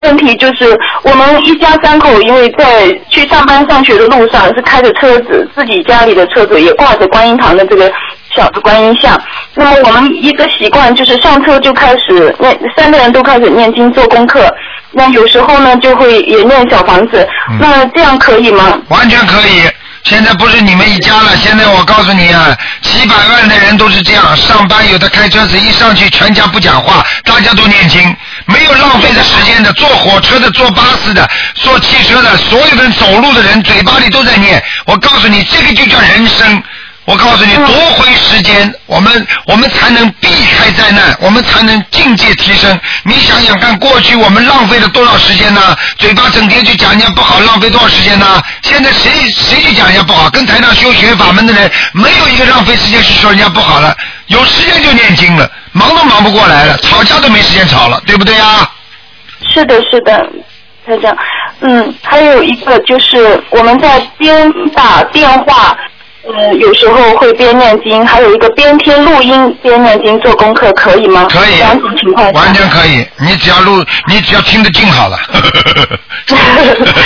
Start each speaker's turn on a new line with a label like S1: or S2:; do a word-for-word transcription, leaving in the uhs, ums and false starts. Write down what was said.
S1: 问题就是，我们一家三口因为在去上班上学的路上是开着车子，自己家里的车子也挂着观音堂的这个小的观音像。那么我们一个习惯就是上车就开始念，三个人都开始念经做功课。那有时候呢就会也念小房子，嗯、那这样可以吗？
S2: 完全可以。现在不是你们一家了，现在我告诉你啊，几百万的人都是这样，上班有的开车子一上去全家不讲话，大家都念经，没有浪费的时间的，坐火车的，坐巴士的，坐汽车的，所有人走路的人嘴巴里都在念。我告诉你，这个就叫人生。我告诉你，夺回时间，我们我们才能避开灾难，我们才能境界提升。你想想看，过去我们浪费了多少时间呢？嘴巴整天去讲人家不好，浪费多少时间呢？现在谁谁去讲人家不好？跟台上修学法门的人，没有一个浪费时间去说人家不好了。有时间就念经了，忙都忙不过来了，吵架都没时间吵了，对不对呀？
S1: 是的，是的，台长。嗯，还有一个就是我们在边打电话。嗯，有时候会边念经，还有一个边听录音边念经做功课，可以吗？
S2: 可以，
S1: 两种情况
S2: 完全可以。你只要录，你只要听得进好了。